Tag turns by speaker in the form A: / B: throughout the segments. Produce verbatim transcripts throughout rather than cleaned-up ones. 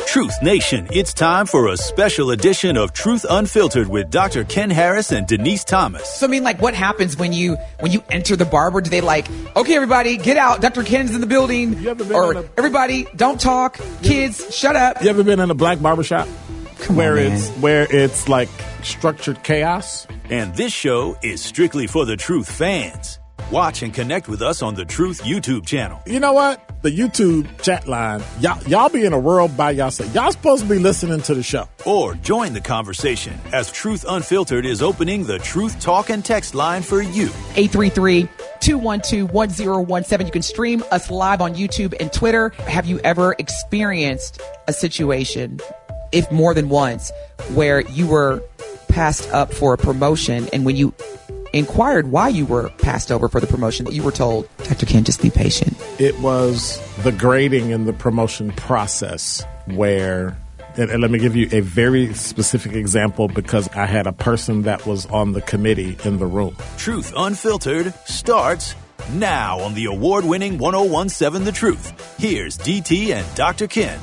A: Truth Nation, it's time for a special edition of Truth Unfiltered with Doctor Ken Harris and Denise Thomas.
B: So, I mean, like, what happens when you when you enter the barber? Do they like, okay, everybody, get out. Doctor Ken's in the building. Or a, everybody, don't talk. Kids,
C: ever,
B: shut up.
C: You ever been in a black barbershop?
B: Come
C: where
B: on,
C: it's
B: man.
C: where it's like structured chaos?
A: And this show is strictly for the Truth fans. Watch and connect with us on the Truth YouTube channel.
C: You know what? The YouTube chat line, y'all, y'all be in a world by yourself. Y'all supposed to be listening to the show.
A: Or join the conversation as Truth Unfiltered is opening the Truth Talk and Text line for you.
B: eight three three, two one two, one zero one seven. You can stream us live on YouTube and Twitter. Have you ever experienced a situation, if more than once, where you were passed up for a promotion, and when you inquired why you were passed over for the promotion, you were told, Doctor Ken, just be patient?
C: It was the grading in the promotion process where, and, and let me give you a very specific example because I had a person that was on the committee in the room.
A: Truth Unfiltered starts now on the award-winning one oh one point seven The Truth. Here's D T and Doctor Ken.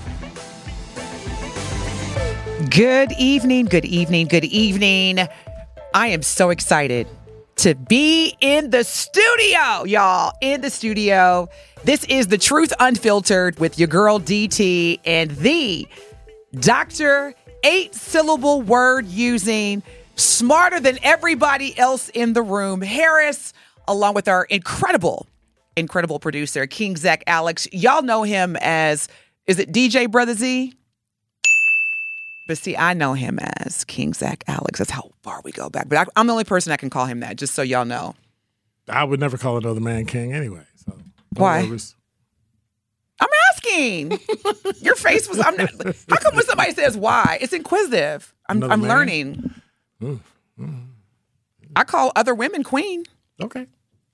B: Good evening, good evening, good evening. I am so excited to be in the studio, y'all, in the studio. This is The Truth Unfiltered with your girl D T and the Doctor Eight-syllable word using, smarter than everybody else in the room, Harris, along with our incredible, incredible producer, King Zach Alex. Y'all know him as, is it D J Brother Z? But see, I know him as King Zach Alex. That's how far we go back. But I, I'm the only person that can call him that, just so y'all know.
C: I would never call another man king anyway. So
B: why?
C: Worries.
B: I'm asking. Your face was. I'm not. How come when somebody says why? It's inquisitive. I'm.
C: Another
B: I'm
C: man?
B: learning.
C: Mm, mm.
B: I call other women queen.
C: Okay.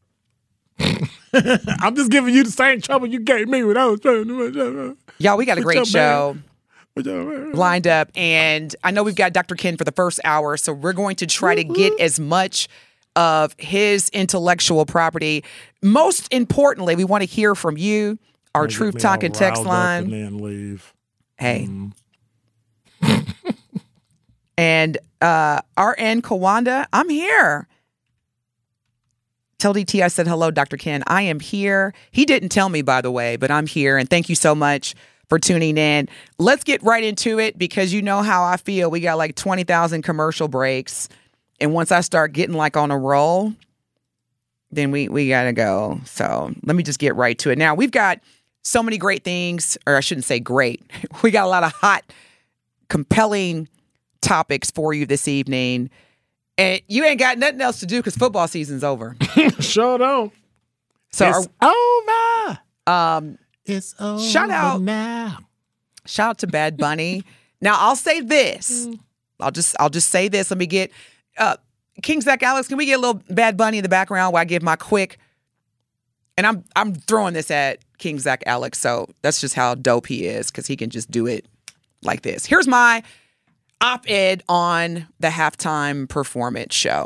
C: I'm just giving you the same trouble you gave me when I was trying to.
B: Y'all, we got a great show
C: Man.
B: lined up, and I know we've got Doctor Ken for the first hour, so we're going to try to get as much of his intellectual property. Most importantly, we want to hear from you, our
C: Don't
B: Truth
C: get me
B: Talk
C: all
B: and Text
C: riled up
B: line.
C: and then leave.
B: Hey.
C: Mm.
B: And uh, R N Kawanda, I'm here. Tell D T I said hello, Doctor Ken. I am here. He didn't tell me, by the way, but I'm here, and thank you so much for tuning in. Let's get right into it because you know how I feel. We got like twenty thousand commercial breaks. And once I start getting like on a roll, then we, we got to go. So let me just get right to it. Now, we've got so many great things, or I shouldn't say great. We got a lot of hot, compelling topics for you this evening. And you ain't got nothing else to do because football season's over.
C: Sure don't.
B: So
C: it's
B: are,
C: over.
B: Um,
C: It's over
B: Shout out
C: now.
B: Shout out to Bad Bunny. Now I'll say this. I'll just I'll just say this. Let me get uh, King Zach Alex. Can we get a little Bad Bunny in the background while I give my quick? And I'm I'm throwing this at King Zach Alex. So that's just how dope he is because he can just do it like this. Here's my op-ed on the halftime performance show.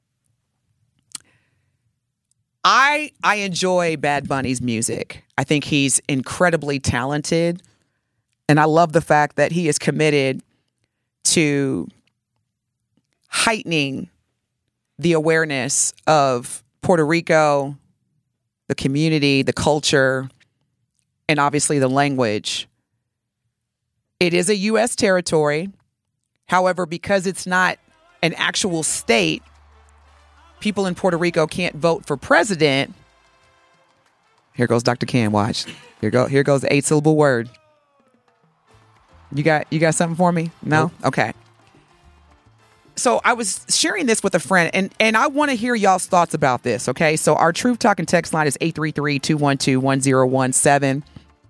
B: I I enjoy Bad Bunny's music. I think he's incredibly talented. And I love the fact that he is committed to heightening the awareness of Puerto Rico, the community, the culture, and obviously the language. It is a U S territory. However, because it's not an actual state, people in Puerto Rico can't vote for president. Here goes Doctor Ken. Watch. Here go. Here goes the eight-syllable word. You got. You got something for me? No.
C: Nope.
B: Okay. So I was sharing this with a friend, and and I want to hear y'all's thoughts about this. Okay. So our Truth Talk and Text line is eight three three, two one two, one zero one seven.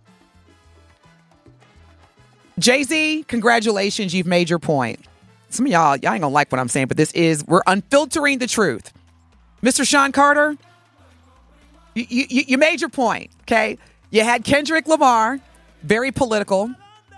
B: Jay-Z, congratulations. You've made your point. Some of y'all, y'all ain't gonna like what I'm saying, but this is, we're unfiltering the truth. Mister Sean Carter, you, you, you made your point, okay? You had Kendrick Lamar, very political.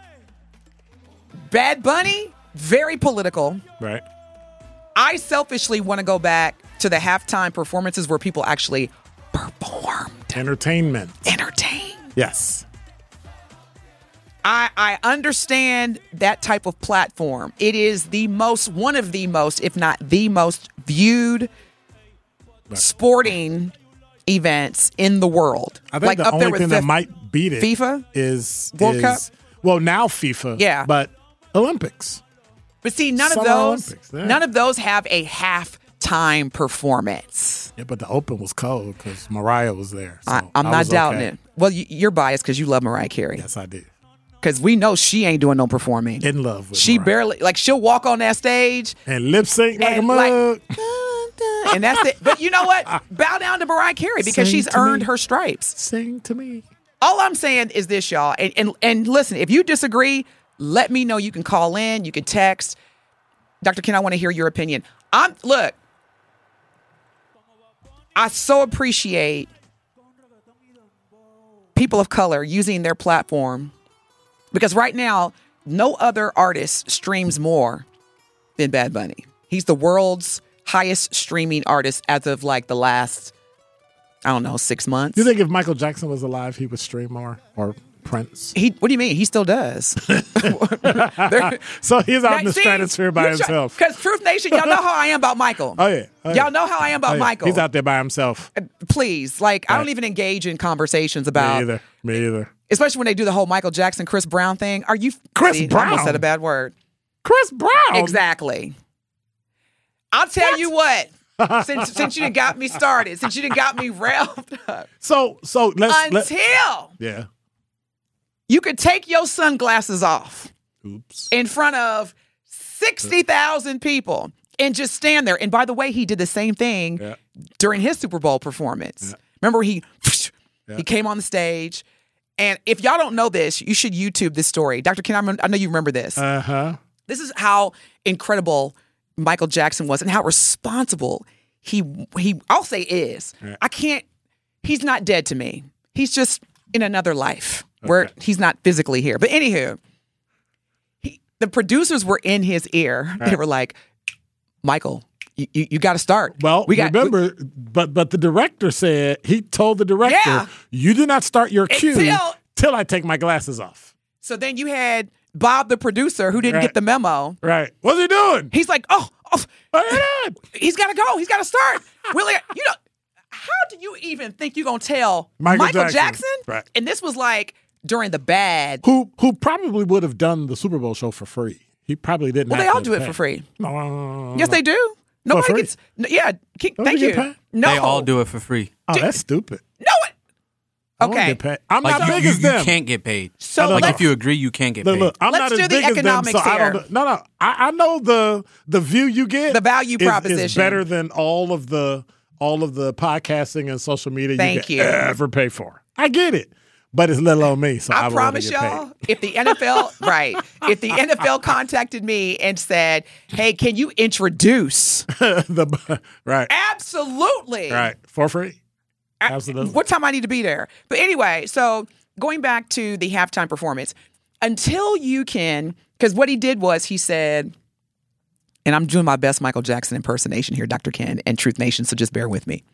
B: Bad Bunny, very political.
C: Right.
B: I selfishly want to go back to the halftime performances where people actually performed.
C: Entertainment.
B: Entertained.
C: Yes.
B: I, I understand that type of platform. It is the most, one of the most, if not the most viewed sporting events in the world.
C: I think
B: like
C: the
B: up
C: only
B: there with
C: thing
B: F-
C: that might beat it
B: FIFA
C: is
B: World
C: is,
B: Cup.
C: Well, now FIFA,
B: Yeah.
C: but Olympics.
B: But see, none
C: Summer
B: of those,
C: Olympics, yeah.
B: none of those have a halftime performance.
C: Yeah, but the Open was cold because Mariah was there. So
B: I, I'm
C: I
B: not
C: was
B: doubting
C: okay.
B: it. Well, you, you're biased because you love Mariah Carey.
C: Yes, I did.
B: Because we know she ain't doing no performing.
C: In love with
B: She
C: Mariah.
B: barely, like, she'll walk on that stage
C: And lip sync like a
B: and
C: mug.
B: like, and that's it. But you know what? Bow down to Mariah Carey because
C: Sing
B: she's
C: to
B: earned
C: me.
B: her stripes.
C: Sing to me.
B: All I'm saying is this, y'all. And, and and listen, if you disagree, let me know. You can call in. You can text. Doctor Ken, I want to hear your opinion. I'm look. I so appreciate people of color using their platform because right now, no other artist streams more than Bad Bunny. He's the world's highest streaming artist as of like the last, I don't know, six months.
C: You think if Michael Jackson was alive, he would stream more? Or Prince?
B: He, what do you mean? He still does.
C: So he's out in the stratosphere by himself.
B: Because Truth Nation, y'all know how I am about Michael.
C: Oh, yeah. Oh, yeah.
B: Y'all know how I am about
C: Oh, yeah.
B: Michael.
C: He's out there by himself.
B: Please, like, I don't
C: Right.
B: even engage in conversations about,
C: Me either. Me either.
B: especially when they do the whole Michael Jackson, Chris Brown thing. Are you
C: Chris
B: see, I
C: Brown?
B: almost said a bad word.
C: Chris Brown.
B: Exactly. I'll tell you what. since since you done got me started, since you done got me revved up,
C: So, so let's. let-
B: until
C: yeah.
B: you could take your sunglasses off
C: Oops.
B: in front of sixty thousand people and just stand there. And by the way, he did the same thing
C: Yeah.
B: during his Super Bowl performance.
C: Yeah.
B: Remember, he
C: Yeah.
B: he came on the stage. And if y'all don't know this, you should YouTube this story. Doctor Ken, I rem- I know you remember this.
C: Uh huh.
B: This is how incredible Michael Jackson was and how responsible he he I'll say is.
C: Right.
B: I can't he's not dead to me. He's just in another life where
C: Okay.
B: he's not physically here. But anywho, he, the producers were in his ear. They
C: Right.
B: were like, Michael, you, you, you got to start.
C: Well,
B: we got
C: remember, but but the director said he told the director,
B: Yeah.
C: "You do not start your cue
B: Until-
C: till I take my glasses off."
B: So then you had Bob, the producer, who didn't
C: Right.
B: get the memo.
C: Right? What's he doing?
B: He's like, oh, oh
C: What are you doing?
B: he's got to go. He's got to start. Willie, you know, how do you even think you're going to tell
C: Michael
B: Michael,
C: Jackson.
B: Jackson?
C: Right.
B: And this was like during the bad.
C: Who who probably would have done the Super Bowl show for free? He probably didn't.
B: Well, they
C: have
B: all
C: to
B: do it
C: pay.
B: for free.
C: No, no, no, no,
B: Yes,
C: no.
B: they do. Nobody
C: free?
B: gets. n- Yeah. ke-
C: Don't
B: thank
C: they
B: you.
C: get paid?
B: No.
D: They all do it for free.
C: Oh, that's stupid.
B: No. It,
C: I don't
B: okay.
C: get paid. I'm
D: Like
C: not
D: you,
C: big
D: you,
C: as
D: you
C: them.
D: can't get paid.
B: So
C: don't
D: Like
C: know.
B: let's,
D: if you agree, you can't get
C: Look,
D: paid.
C: look, I'm
B: Let's
C: not
B: do
C: as
B: the
C: big as them, so
B: economics
C: I
B: here.
C: don't. No, no. I, I know the the view you get,
B: The value
C: is- is
B: proposition.
C: better than all of the all of the podcasting and social media
B: Thank
C: you
B: you.
C: can ever pay for. I get it, but it's little on me, so I,
B: I
C: would
B: promise
C: rather get
B: y'all,
C: paid.
B: if the N F L, right, if the N F L contacted me and said, hey, can you introduce?
C: the, right,
B: Absolutely.
C: right, for free.
B: I-
C: Absolutely.
B: What time I need to be there? But anyway, so going back to the halftime performance, until you can, because what he did was he said, and I'm doing my best Michael Jackson impersonation here, Doctor Ken and Truth Nation, so just bear with me.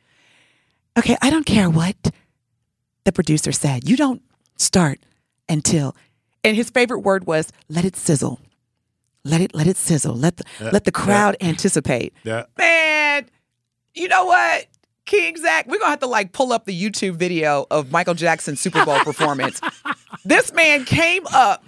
B: Okay, I don't care what the producer said. You don't start until, and his favorite word was, let it sizzle. Let it let it sizzle. Let the
C: Yeah,
B: let the crowd anticipate.
C: Yeah.
B: Man, you know what? King Zach, we're gonna have to like pull up the YouTube video of Michael Jackson's Super Bowl performance. This man came up.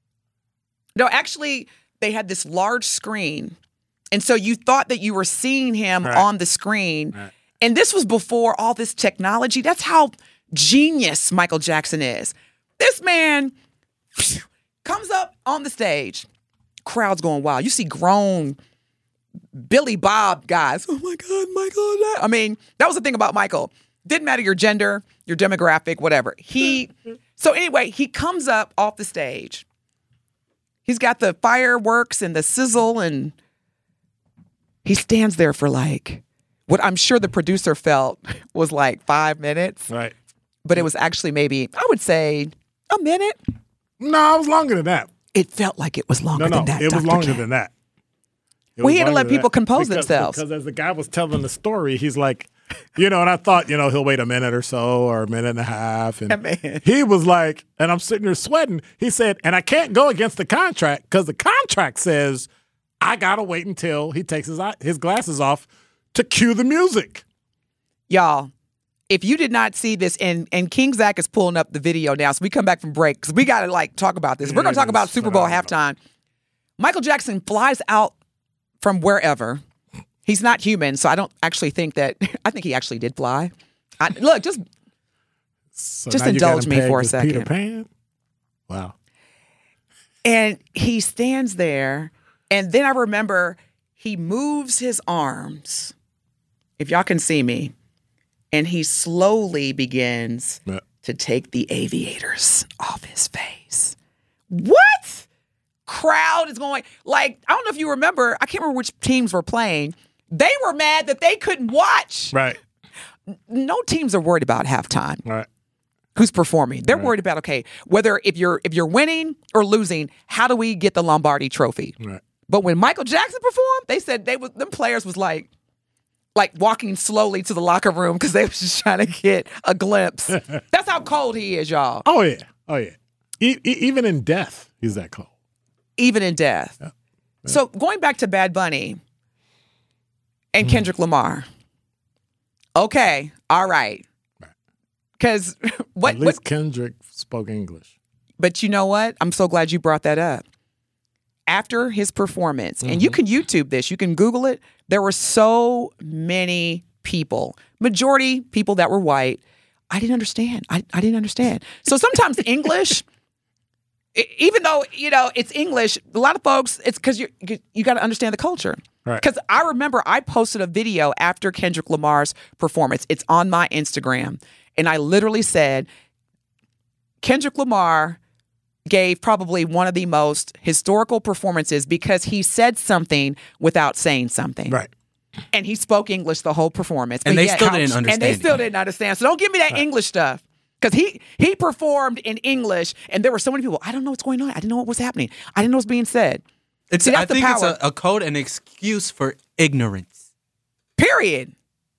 B: No, actually, they had this large screen. And so you thought that you were seeing him
C: Right.
B: on the screen.
C: Right.
B: And this was before all this technology. That's how genius Michael Jackson is. This man comes up on the stage. Crowd's going wild. You see grown Billy Bob guys. Oh my God, Michael. I mean, that was the thing about Michael. Didn't matter your gender, your demographic, whatever. He, so anyway, he comes up off the stage. He's got the fireworks and the sizzle, and he stands there for like, what I'm sure the producer felt was like five minutes,
C: Right.
B: but it was actually maybe, I would say, a minute.
C: No, it was longer than that.
B: It felt like it was longer
C: No, no,
B: than that.
C: it was
B: Doctor
C: longer
B: Ken.
C: than that. It
B: Well,
C: was
B: he had to
C: longer
B: let
C: than
B: people
C: that.
B: compose
C: Because-
B: themselves.
C: Because as the guy was telling the story, he's like, You know, and I thought, you know, he'll wait a minute or so or a minute and a half. And
B: Man.
C: he was like, and I'm sitting there sweating. He said, and I can't go against the contract because the contract says I got to wait until he takes his, his glasses off to cue the music.
B: Y'all, if you did not see this, and, and King Zach is pulling up the video now, so we come back from break because we got to like talk about this. We're going to talk about Super Bowl halftime. Michael Jackson flies out from wherever. He's not human, so I don't actually think that – I think he actually did fly. I, look, just
C: so
B: just indulge me for a second.
C: Peter Pan? Wow.
B: And he stands there, and then I remember he moves his arms, if y'all can see me, and he slowly begins yeah. to take the aviators off his face. What? Crowd is going – like, I don't know if you remember – I can't remember which teams were playing – they were mad that they couldn't watch.
C: Right.
B: No teams are worried about halftime.
C: Right.
B: Who's performing? They're
C: right.
B: worried about, okay, whether if you're if you're winning or losing, how do we get the Lombardi Trophy?
C: Right.
B: But when Michael Jackson performed, they said they was them players was like like walking slowly to the locker room because they was just trying to get a glimpse. That's how cold he is, y'all.
C: Oh yeah. Oh yeah. E- e- even in death, he's that cold.
B: Even in death.
C: Yeah. Yeah.
B: So going back to Bad Bunny and Kendrick Lamar. Okay, all right. Because what?
C: At least
B: what,
C: Kendrick spoke English.
B: But you know what? I'm so glad you brought that up. After his performance, mm-hmm. and you can YouTube this, you can Google it. There were so many people, majority people that were white. I didn't understand. I, I didn't understand. So sometimes English. Even though, you know, it's English, a lot of folks, it's because you you got to understand the culture. Because right. I remember I posted a video after Kendrick Lamar's performance. It's on my Instagram. And I literally said, Kendrick Lamar gave probably one of the most historical performances because he said something without saying something.
C: Right.
B: And he spoke English the whole performance.
D: And
B: but
D: they
B: yet,
D: still
B: how,
D: didn't understand.
B: And they still
D: it.
B: didn't understand. So don't give me that right. English stuff. Because he he performed in English, and there were so many people, I don't know what's going on. I didn't know what was happening. I didn't know what was being said.
D: It's,
B: See,
D: I think it's a, a code and excuse for ignorance.
B: Period.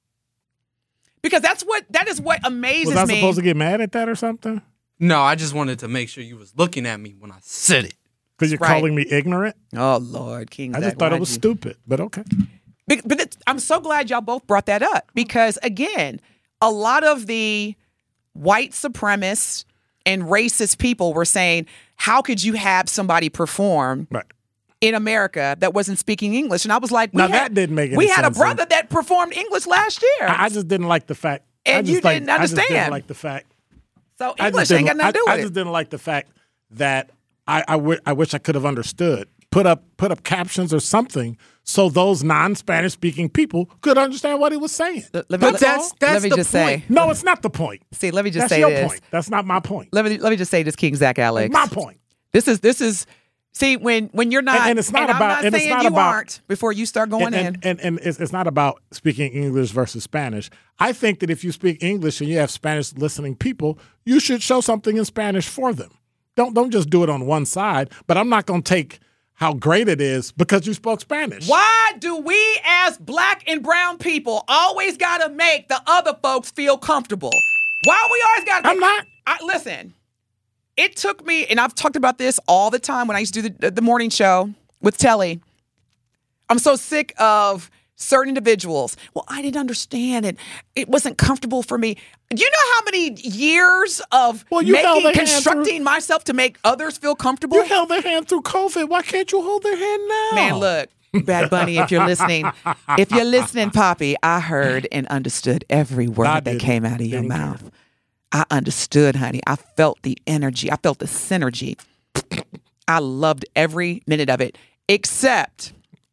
B: Because that's what that is what amazes me.
C: Was I supposed to get mad at that or something?
D: No, I just wanted to make sure you was looking at me when I said it.
C: Because you're
B: right.
C: calling me ignorant?
B: Oh, Lord. King
C: I just
B: Zach,
C: thought it was
B: you?
C: stupid, but okay.
B: But, but it's, I'm so glad y'all both brought that up. Because, again, a lot of the white supremacists and racist people were saying, how could you have somebody perform
C: right.
B: in America that wasn't speaking English? And I was like, we
C: now
B: had,
C: that didn't make any
B: we
C: sense.
B: had a brother that performed English last year.
C: I, I just didn't like the fact.
B: And
C: I just
B: you
C: like,
B: didn't understand.
C: I just didn't like the fact.
B: So English ain't got nothing to do
C: I,
B: with
C: I
B: it.
C: just didn't like the fact that I, I, w- I wish I could have understood. Put up put up captions or something so those non-Spanish speaking people could understand what he was saying.
B: Let, let,
D: but
B: let,
D: that's that's
B: let me
D: the
B: just
D: point.
B: say.
C: No, it's not the point.
B: See, let me just
C: that's
B: say
C: your
B: this.
C: point. That's not my point.
B: Let me let me just say this, King Zach Alex.
C: That's my point.
B: This is this is see when when you're not
C: and, and it's not
B: and
C: about
B: I'm not
C: and
B: saying
C: it's not
B: you
C: about
B: aren't before you start going
C: and, and,
B: in.
C: And and it's, it's not about speaking English versus Spanish. I think that if you speak English and you have Spanish listening people, you should show something in Spanish for them. Don't don't just do it on one side. But I'm not going to take how great it is because you spoke Spanish.
B: Why do we as black and brown people always got to make the other folks feel comfortable? Why we always got to
C: I'm not.
B: I, listen, it took me, and I've talked about this all the time when I used to do the, the morning show with Telly. I'm so sick of certain individuals. Well, I didn't understand it. It wasn't comfortable for me. Do you know how many years of
C: well, you
B: making, constructing through, myself to make others feel comfortable?
C: You held their hand through COVID. Why can't you hold their hand now?
B: Man, look, Bad Bunny, if you're listening, if you're listening, Poppy, I heard and understood every word
C: I
B: that
C: didn't.
B: came out of your
C: Didn't
B: mouth.
C: care.
B: I understood, honey. I felt the energy. I felt the synergy. I loved every minute of it, except...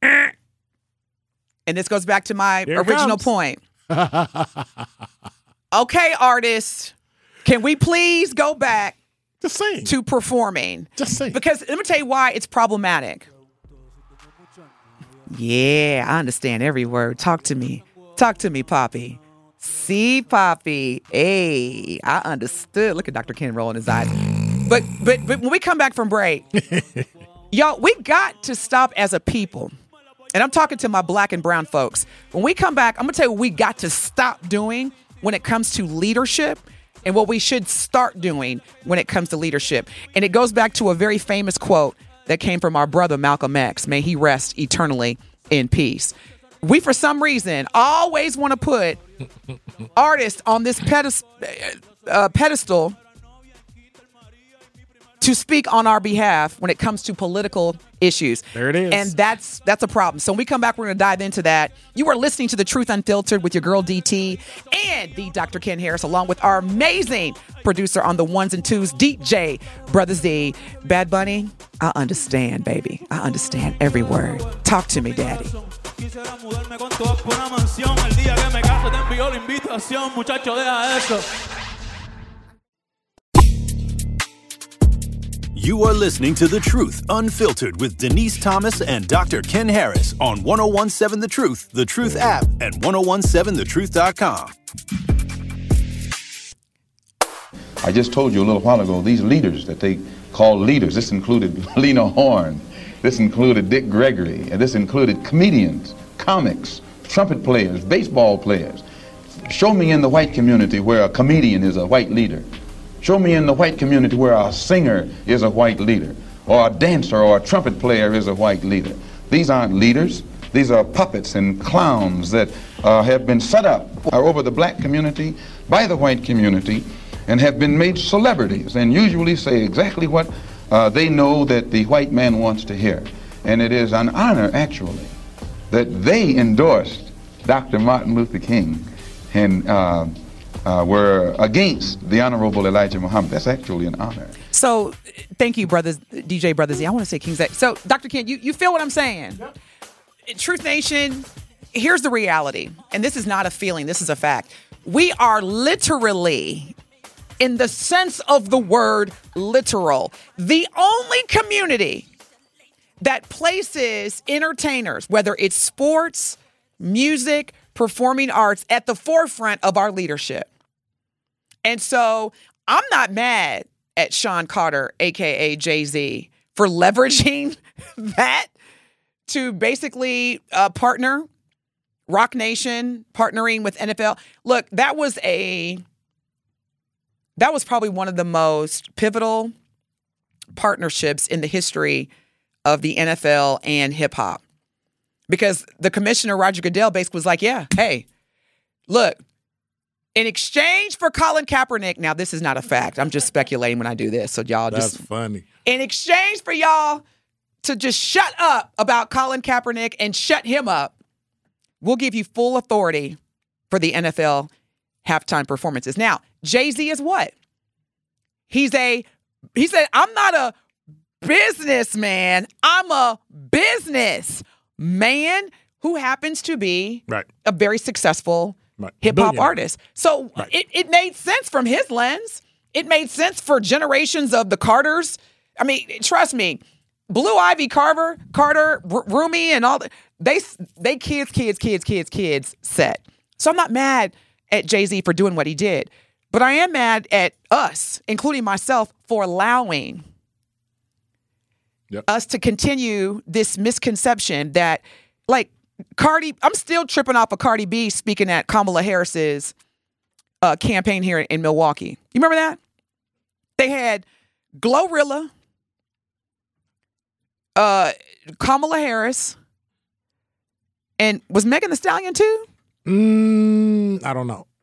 B: And this goes back to my
C: Here it
B: original
C: comes.
B: point. Okay, artists, can we please go back
C: Just saying.
B: to performing?
C: Just saying.
B: Because let me tell you why it's problematic. Yeah, I understand every word. Talk to me. Talk to me, Poppy. See, Poppy. Hey, I understood. Look at Doctor Ken rolling his eyes. But but but when we come back from break, y'all, we got to stop as a people. and I'm talking to my black and brown folks. When we come back, I'm going to tell you what we got to stop doing when it comes to leadership and what we should start doing when it comes to leadership. And it goes back to a very famous quote that came from our brother Malcolm X. May he rest eternally in peace. We, for some reason, always want to put artists on this pedest- uh, pedestal to speak on our behalf when it comes to political issues.
C: There it is.
B: And that's that's a problem. So when we come back, we're going to dive into that. You are listening to The Truth Unfiltered with your girl D T and the Doctor Ken Harris, along with our amazing producer on the ones and twos, D J Brother Z. Bad Bunny, I understand, baby. I understand every word. Talk to me, daddy.
E: Quisiera mudarme con todas por una mansión. El día que me case te envío la invitación, muchacho, deja eso.
A: You are listening to The Truth Unfiltered with Denise Thomas and Doctor Ken Harris on ten seventeen The Truth, The Truth app, and ten seventeen the truth dot com.
F: I just told you a little while ago, these leaders that they call leaders, this included Lena Horne, this included Dick Gregory, and this included comedians, comics, trumpet players, baseball players. Show me in the white community where a comedian is a white leader. Show me in the white community where a singer is a white leader, or a dancer or a trumpet player is a white leader. These aren't leaders. These are puppets and clowns that uh, have been set up over the black community by the white community and have been made celebrities and usually say exactly what uh, they know that the white man wants to hear. And it is an honor, actually, that they endorsed Doctor Martin Luther King and uh, Uh, were against the Honorable Elijah Muhammad. That's actually an honor.
B: So, thank you, brothers, D J Brothers. I want to say King's X. So, Doctor Ken, you, you feel what I'm saying? Yep. Truth Nation, here's the reality. And this is not a feeling. This is a fact. We are literally, in the sense of the word literal, the only community that places entertainers, whether it's sports, music, performing arts, at the forefront of our leadership. And so I'm not mad at Sean Carter, a k a. Jay-Z, for leveraging that to basically uh, partner, Rock Nation, partnering with N F L. Look, that was a, that was probably one of the most pivotal partnerships in the history of the N F L and hip hop. Because the commissioner, Roger Goodell, basically was like, yeah, hey, look, in exchange for Colin Kaepernick, now this is not a fact. I'm just speculating when I do this. So y'all
C: That's
B: just.
C: That's funny.
B: In exchange for y'all to just shut up about Colin Kaepernick and shut him up, we'll give you full authority for the N F L halftime performances. Now, Jay-Z is what? He's a, he said, I'm not a businessman. I'm a business man who happens to be
C: right.
B: a very successful
C: right.
B: hip-hop artist. So
C: right.
B: it, it made sense from his lens. It made sense for generations of the Carters. I mean, trust me, Blue Ivy Carver, Carter, R- Rumi, and all that, they, they kids, kids, kids, kids, kids set. So I'm not mad at Jay-Z for doing what he did. But I am mad at us, including myself, for allowing Yep. us to continue this misconception that, like, Cardi, I'm still tripping off of Cardi B speaking at Kamala Harris's uh, campaign here in Milwaukee. You remember that? They had Glorilla, uh, Kamala Harris, and was Megan Thee Stallion too?
C: Mm, I don't know.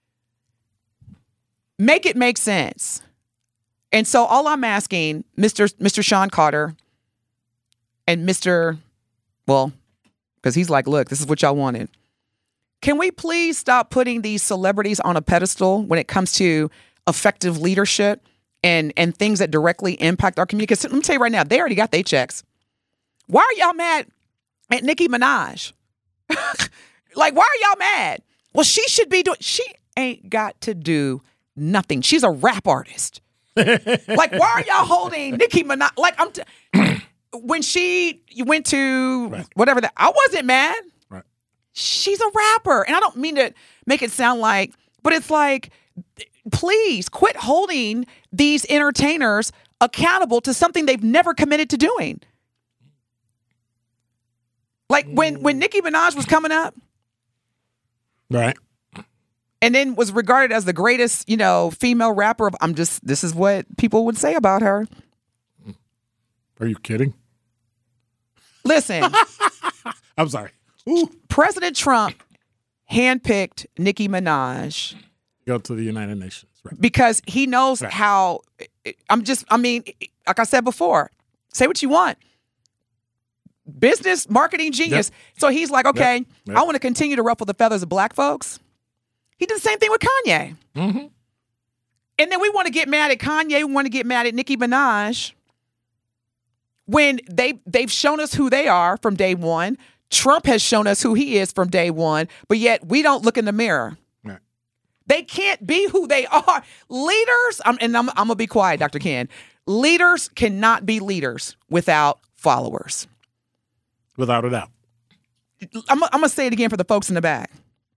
B: Make it make sense. And so all I'm asking, Mister Mister Sean Carter and Mister well, because he's like, look, this is what y'all wanted. Can we please stop putting these celebrities on a pedestal when it comes to effective leadership and, and things that directly impact our community? Because let me tell you right now, they already got their checks. Why are y'all mad at Nicki Minaj? Like, why are y'all mad? Well, she should be doing, she ain't got to do nothing. She's a rap artist. Like, why are y'all holding Nicki Minaj? Like, I'm, t- when she went to right. whatever that, I wasn't mad.
C: Right.
B: She's a rapper. And I don't mean to make it sound like, but it's like, please quit holding these entertainers accountable to something they've never committed to doing. Like when, when Nicki Minaj was coming up
C: Right.
B: and then was regarded as the greatest, you know, female rapper of, I'm just, this is what people would say about her.
C: Are you kidding?
B: Listen,
C: I'm sorry. Ooh.
B: President Trump handpicked Nicki Minaj
C: Go to the United Nations. Right.
B: because he knows
C: Right.
B: how, I'm just, I mean, like I said before, say what you want. Business, marketing genius.
C: Yep.
B: So he's like, okay,
C: Yep. Yep.
B: I want to continue to ruffle the feathers of black folks. He did the same thing with Kanye.
C: Mm-hmm.
B: And then we want to get mad at Kanye. We want to get mad at Nicki Minaj when they, they've shown us who they are from day one. Trump has shown us who he is from day one, but yet we don't look in the mirror.
C: Right.
B: They can't be who they are. Leaders, I'm, and I'm, I'm going to be quiet, Doctor Ken. Leaders cannot be leaders without followers.
C: Without a doubt.
B: I'm, I'm going to say it again for the folks in the back.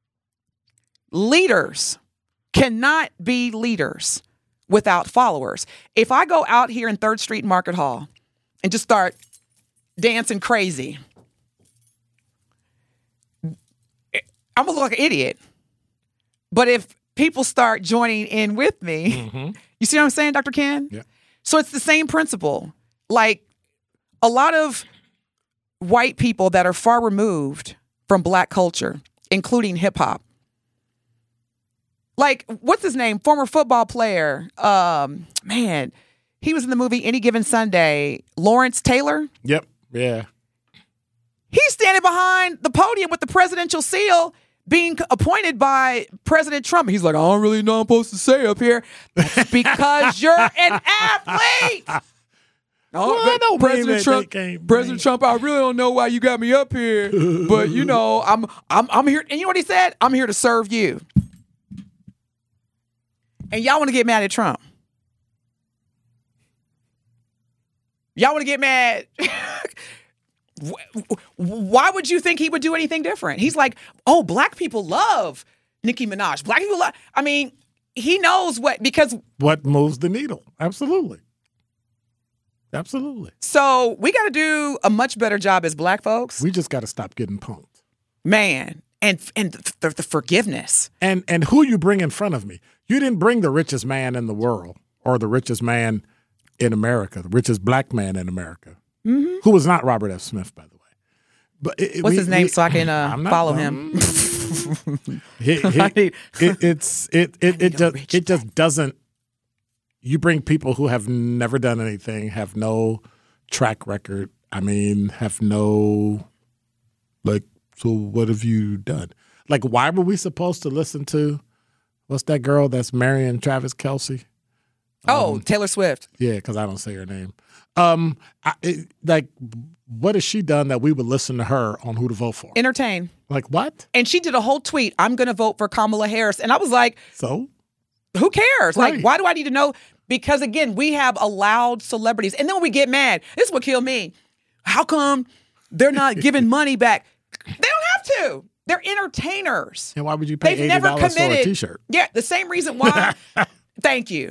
B: Leaders cannot be leaders without followers. If I go out here in third Street Market Hall and just start dancing crazy, I'm going to look like an idiot. But if people start joining in with me,
C: Mm-hmm.
B: you see what I'm saying, Doctor Ken?
C: Yeah.
B: So it's the same principle. Like a lot of white people that are far removed from black culture, including hip hop. Like, what's his name? Former football player. Um, man, he was in the movie Any Given Sunday. Lawrence Taylor.
C: Yep. Yeah.
B: He's standing behind the podium with the presidential seal being appointed by President Trump. He's like, I don't really know what I'm supposed to say up here. That's because you're an athlete. Oh,
C: Well, I don't mean
B: President
C: that
B: Trump,
C: they can't
B: President
C: bring-
B: Trump, I really don't know why you got me up here, but you know, I'm I'm I'm here. And you know what he said? I'm here to serve you. And y'all want to get mad at Trump? Y'all want to get mad? Why would you think he would do anything different? He's like, oh, black people love Nicki Minaj. Black people love. I mean, he knows what, because
C: What moves the needle? Absolutely. Absolutely.
B: so we got to do a much better job as black folks,
C: We just got to stop getting punked.
B: man. And and the, the forgiveness.
C: And and who you bring in front of me? You didn't bring the richest man in the world or the richest man in America, the richest black man in America, mm-hmm. who was not Robert F. Smith, by the way. But it,
B: What's
C: we-
B: his name
C: we-
B: so I can uh,
C: I'm not-
B: follow
C: um,
B: him?
C: He- he-
B: I need-
C: it, it's it it,
B: need
C: it
B: a
C: just
B: rich
C: it just doesn't. You bring people who have never done anything, have no track record. I mean, have no like. So what have you done? Like, why were we supposed to listen to? What's that girl that's marrying Travis Kelce?
B: Oh, Taylor Swift.
C: Yeah, because I don't say her name. Um, I, it, like, what has she done that we would listen to her on who to vote for?
B: Entertain.
C: Like what?
B: And she did a whole tweet, I'm going to vote for Kamala Harris. And I was like,
C: So
B: who cares? Like,
C: Right.
B: why do I need to know? Because again, we have allowed celebrities, and then we get mad. This is what killed me. How come they're not giving money back? They don't have to. They're entertainers.
C: and why would you pay
B: They've
C: eighty
B: never
C: dollars for a
B: committed.
C: T-shirt?
B: Yeah, the same reason why. Thank you.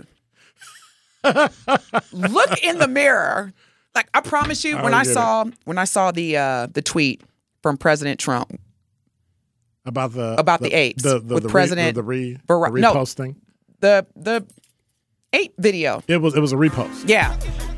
B: Look in the mirror. Like I promise you, when
C: I
B: I
C: get
B: saw when I saw the uh, the tweet from President Trump
C: About the
B: About the apes
C: the, the,
B: with
C: the
B: President
C: re, the, re,
B: Barack-
C: the
B: no.
C: reposting.
B: the the ape video.
C: It was it was a repost.
B: Yeah.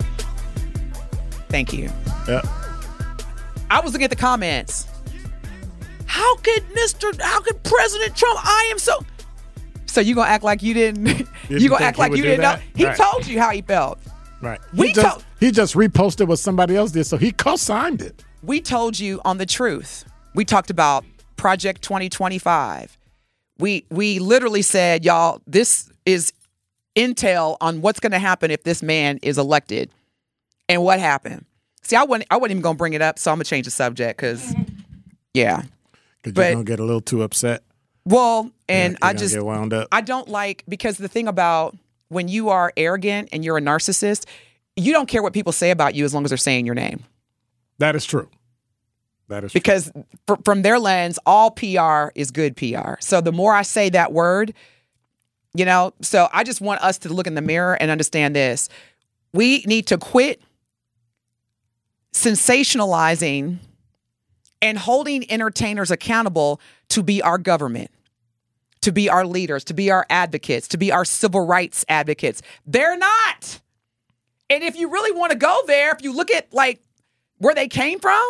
B: Thank you.
C: Yeah.
B: I was looking at the comments. How could Mister How could President Trump? I am so. So you gonna act like you didn't?
C: You
B: you gonna
C: think
B: act
C: he
B: like
C: would
B: you
C: do
B: didn't
C: that?
B: know? He
C: Right.
B: told you how he felt.
C: Right.
B: We
C: he just
B: told-
C: he just reposted what somebody else did, so he co-signed it.
B: We told you on The Truth. We talked about Project twenty twenty-five. We we literally said, y'all, this is intel on what's going to happen if this man is elected. And what happened? See, I wasn't I wasn't even going to bring it up, so I'm going to change the subject because, yeah.
C: Because
B: But-
C: you're gonna get a little too upset.
B: Well, and
C: You're
B: I
C: gonna
B: just
C: get wound up.
B: I don't like, because the thing about when you are arrogant and you're a narcissist, you don't care what people say about you as long as they're saying your name.
C: That is true. That is true.
B: Because fr- from their lens, all P R is good P R. So the more I say that word, you know, so I just want us to look in the mirror and understand this. We need to quit sensationalizing and holding entertainers accountable to be our government, to be our leaders, to be our advocates, to be our civil rights advocates. They're not. And if you really want to go there, if you look at like where they came from,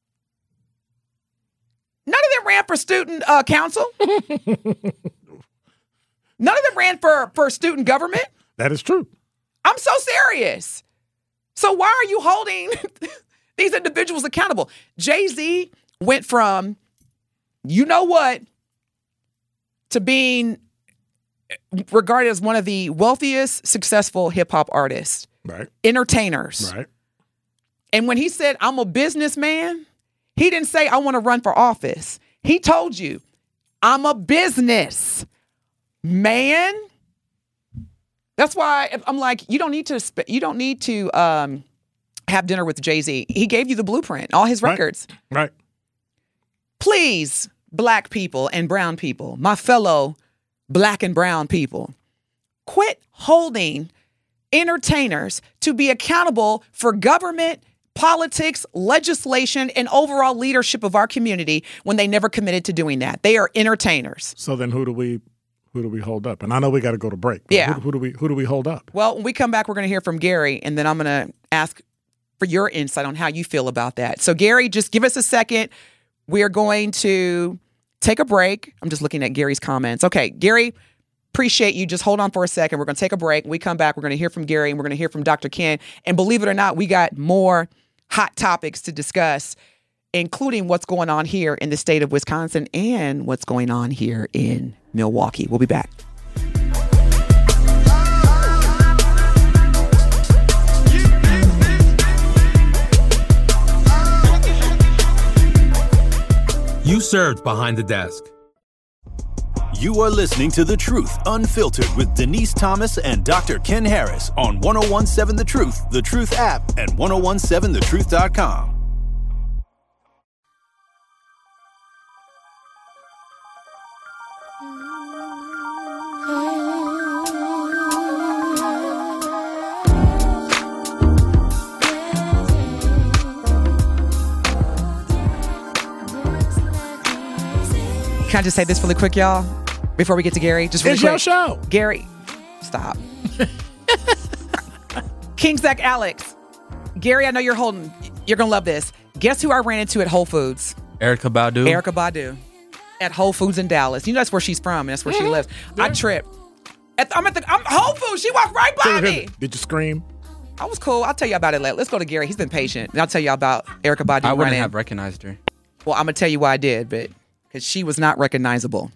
B: none of them ran for student uh, council. None of them ran for, for student government.
C: That is true.
B: I'm so serious. So why are you holding these individuals accountable? Jay-Z went from, you know what, to being regarded as one of the wealthiest, successful hip-hop artists.
C: Right.
B: Entertainers.
C: Right.
B: And when he said, I'm a businessman, he didn't say, I want to run for office. He told you, I'm a business man. That's why I'm like, you don't need to, sp- you don't need to um, have dinner with Jay-Z. He gave you the blueprint, all his records.
C: Right. right.
B: Please, black people and brown people, my fellow black and brown people, quit holding entertainers to be accountable for government, politics, legislation, and overall leadership of our community when they never committed to doing that. They are entertainers.
C: So then who do we who do we hold up? And I know we got to go to break. But
B: Yeah.
C: Who, who do we who do we hold up?
B: Well, when we come back, we're going to hear from Gary, and then I'm going to ask for your insight on how you feel about that. So, Gary, just give us a second. We are going to take a break. I'm just looking at Gary's comments. Okay, Gary, appreciate you. Just hold on for a second. We're going to take a break. When we come back, we're going to hear from Gary, and we're going to hear from Doctor Ken. And believe it or not, we got more hot topics to discuss, including what's going on here in the state of Wisconsin and what's going on here in Milwaukee. We'll be back.
G: You served behind the desk.
A: You are listening to The Truth Unfiltered with Denise Thomas and Doctor Ken Harris on one oh one seven The Truth, The Truth app, and ten seventeen the truth dot com.
B: Can I just say this really quick, y'all? Before we get to Gary, just really
C: It's
B: quick.
C: your show.
B: Gary, stop. King Zach Alex. Gary, I know you're holding. You're going to love this. Guess who I ran into at Whole Foods?
D: Erykah Badu.
B: Erykah Badu. At Whole Foods in Dallas. You know that's where she's from, and that's where she lives. I tripped. At the, I'm at the I'm Whole Foods. She walked right by me.
C: Did you scream?
B: I was cool. I'll tell you about it later. Let's go to Gary. He's been patient. And I'll tell you about Erykah Badu
D: I wouldn't
B: running.
D: have recognized her.
B: Well, I'm going to tell you why I did, but because she was not recognizable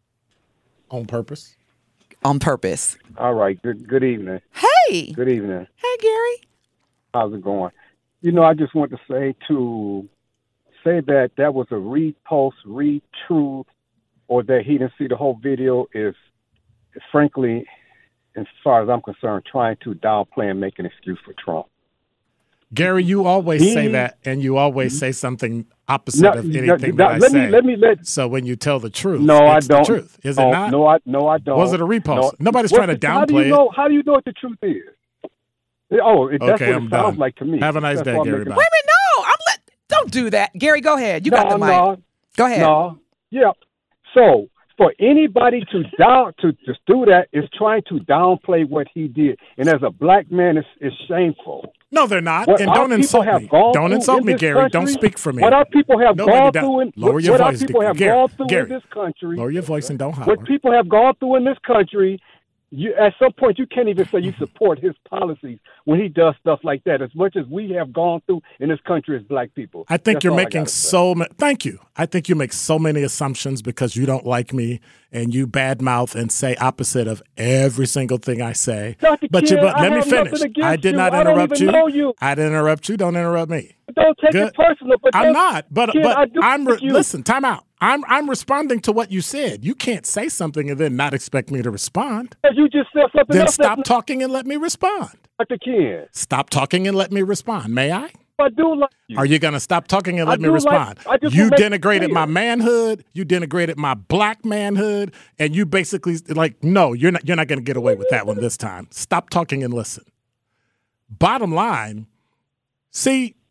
C: On purpose?
B: on purpose.
H: All right. Good good evening.
B: Hey.
H: Good evening.
B: Hey, Gary.
H: How's it going? You know, I just want to say to say that that was a repost, retruth, or that he didn't see the whole video is, is frankly, as far as I'm concerned, trying to downplay and make an excuse for Trump.
C: Gary, you always
H: He-
C: say that, and you always say something opposite
H: No,
C: of
H: no,
C: anything
H: no,
C: that I
H: let
C: say.
H: me let me let.
C: So when you tell the truth,
H: No,
C: it's
H: I don't.
C: the truth. Is
H: no,
C: it not?
H: No, I no, I don't.
C: Was it a repost?
H: No.
C: Nobody's
H: What's
C: trying to
H: the- How do
C: downplay
H: you know?
C: it.
H: How do you know what the truth is? Oh, it, that's
C: Okay,
H: what
C: I'm
H: it sounds
C: done.
H: like to me.
C: Have a nice
H: That's
C: day,
H: why I'm
C: Gary.
H: making-
C: Bye.
B: Wait a minute. No, I'm let. Don't do that, Gary. Go ahead. You got the
H: No,
B: mic.
H: no,
B: Go ahead.
H: No, yeah. So for anybody to down to just do that is trying to downplay what he did, and as a black man, it's, it's shameful.
C: No, they're not.
H: What
C: and
H: our
C: don't
H: people
C: insult
H: have
C: me.
H: gone
C: Don't
H: through
C: insult
H: in
C: me,
H: this
C: Gary. Don't
H: country,
C: speak for me.
H: What our people have
C: Nobody
H: gone
C: down-
H: through, in,
C: Lower
H: what,
C: your
H: what our
C: voice,
H: people have
C: Gary.
H: gone through
C: Gary.
H: in this country.
C: Lower your voice and don't holler.
H: What people have gone through in this country, you, at some point you can't even say you support his policies when he does stuff like that. As much as we have gone through in this country as black people,
C: I think
H: That's
C: you're
H: all I
C: making
H: gotta say.
C: so many. Thank you. I think you make so many assumptions because you don't like me and you badmouth and say opposite of every single thing I say.
H: Doctor
C: But you,
H: Ken,
C: but
H: I
C: let me
H: have
C: finish.
H: nothing against
C: I did
H: you.
C: not
H: I don't
C: interrupt
H: even
C: you.
H: know you.
C: I didn't interrupt you. Don't interrupt me.
H: Don't take
C: Good.
H: it personal. But
C: I'm
H: don't-
C: not. But
H: Ken,
C: but
H: I do
C: I'm re-
H: like you.
C: listen. Time out. I'm I'm responding to what you said. You can't say something and then not expect me to respond.
H: You just said something
C: Then
H: else.
C: stop
H: that's
C: talking and let me respond.
H: Doctor Ken,
C: Stop talking and let me respond. May I?
H: I do like you.
C: Are you going to stop talking and
H: I
C: let me
H: do like-
C: respond?
H: I just
C: you
H: wanna make it
C: denigrated
H: clear.
C: my manhood. You denigrated my black manhood, and you basically like, no, you're not. You're not going to get away with that one this time. Stop talking and listen. Bottom line, see, pe-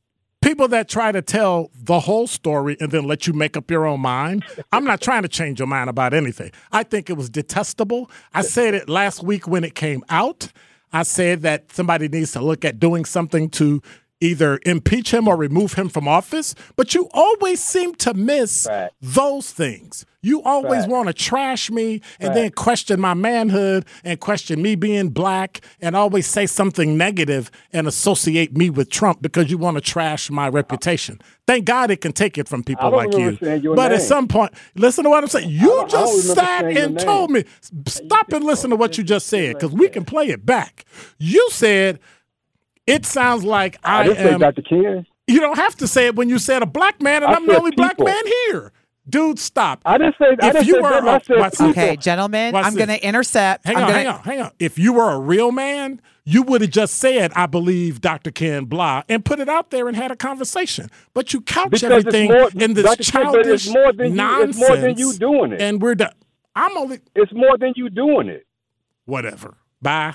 C: people that try to tell the whole story and then let you make up your own mind, I'm not trying to change your mind about anything. I think it was detestable. I said it last week when it came out. I said that somebody needs to look at doing something to either impeach him or remove him from office, but you always seem to miss
H: Right.
C: those things. You always
H: Right.
C: want to trash me and
H: Right.
C: then question my manhood and question me being black and always say something negative and associate me with Trump because you want to trash my reputation. Thank God it can take it from people
H: I don't
C: like you.
H: remember saying your
C: But at
H: name.
C: some point, listen to what I'm saying. You
H: don't- I don't
C: just
H: remember
C: sat
H: saying your
C: and
H: name.
C: told me, stop and listen to what you just said because we can play it back. You said, it sounds like I,
H: I didn't say
C: am.
H: Doctor Ken.
C: You don't have to say it when you said a black man and
H: I
C: I'm the
H: said
C: only black
H: people.
C: man here. Dude, stop.
H: I didn't say. I
C: If
H: didn't
C: you
H: say
C: were
H: that.
C: a-
H: I said
C: watch
H: people.
C: this.
B: Okay, gentlemen,
C: Watch
B: I'm going
C: this.
B: to intercept.
C: Hang
B: I'm
C: on,
B: gonna,
C: hang on, hang on. If you were a real man, you would have just said, I believe Doctor Ken blah, and put it out there and had a conversation. But you couch
H: Because it's
C: everything
H: more-
C: in this
H: Doctor Ken, but
C: childish
H: it's more than you-
C: nonsense.
H: it's more than you doing it.
C: And we're done. I'm only,
H: It's more than you doing it.
C: whatever. Bye.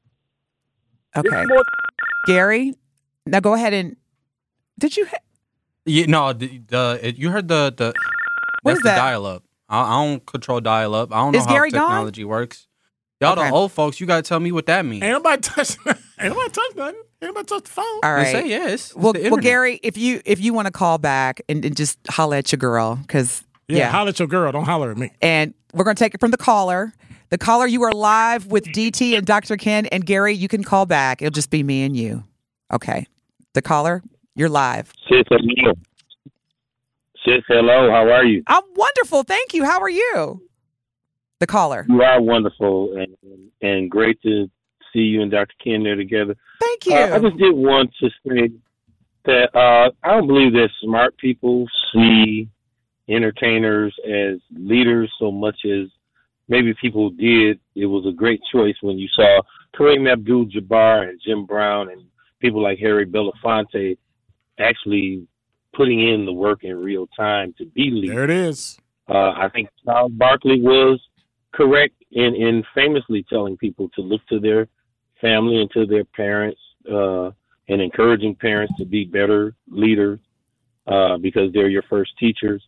B: Okay.
H: It's more,
B: Gary, now go ahead and, did you, ha-
D: Yeah, no, the, the it, you heard the the
B: What
D: that's
B: is
D: the
B: that?
D: dial up. I, I don't control dial up. I don't know
B: Is
D: how
B: Gary gone?
D: technology works. Y'all
B: Okay.
D: the old folks. You gotta tell me what that means.
C: Ain't nobody touch Ain't nobody touch nothing. Ain't nobody touch the phone.
B: all
D: They
B: right.
D: say yes.
B: Well, well, Gary, if you if you want to call back and, and just holler at your girl, because
C: Yeah,
B: yeah,
C: holler at your girl. Don't holler at me.
B: and we're gonna take it from the caller. The caller, you are live with D T and Doctor Ken, and Gary, you can call back. It'll just be me and you. Okay, the caller, you're live.
I: Sis, hello. Sis, hello. How are you?
B: I'm wonderful, thank you. How are you? The caller.
I: You are wonderful and and great to see you and Doctor Ken there together.
B: Thank you.
I: Uh, I just did want to say that uh, I don't believe that smart people see entertainers as leaders so much as maybe people did. It was a great choice when you saw Kareem Abdul-Jabbar and Jim Brown and people like Harry Belafonte actually putting in the work in real time to be leaders.
C: There it is.
I: Uh, I think Charles Barkley was correct in, in famously telling people to look to their family and to their parents uh, and encouraging parents to be better leaders uh, because they're your first teachers.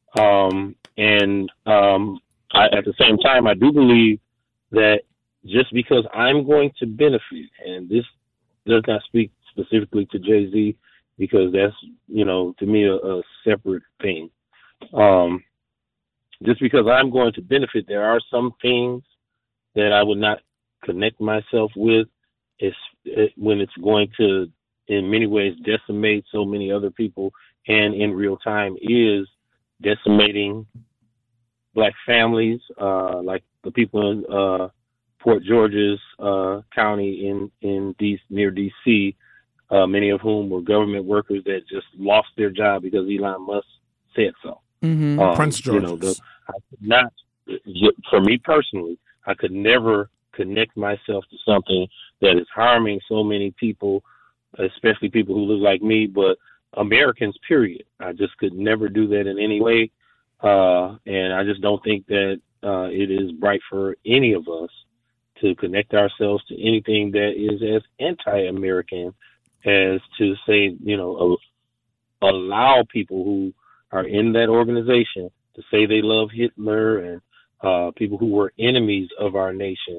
I: Um, and um, I, at the same time, I do believe that just because I'm going to benefit, and this does not speak specifically to Jay-Z because that's, you know, to me a, a separate thing. Um, just because I'm going to benefit, there are some things that I would not connect myself with is it, when it's going to, in many ways, decimate so many other people, and in real time is decimating black families, uh, like the people in uh, Port George's uh, county in in D- near D C, uh, many of whom were government workers that just lost their job because Elon Musk said so.
B: Mm-hmm.
I: Um,
C: Prince
I: you know,
C: George's.
I: the, I could not, for me personally, I could never connect myself to something that is harming so many people, especially people who look like me, but Americans, period. I just could never do that in any way. Uh, and I just don't think that uh, it is right for any of us to connect ourselves to anything that is as anti-American as to say, you know, uh, allow people who are in that organization to say they love Hitler and uh, people who were enemies of our nation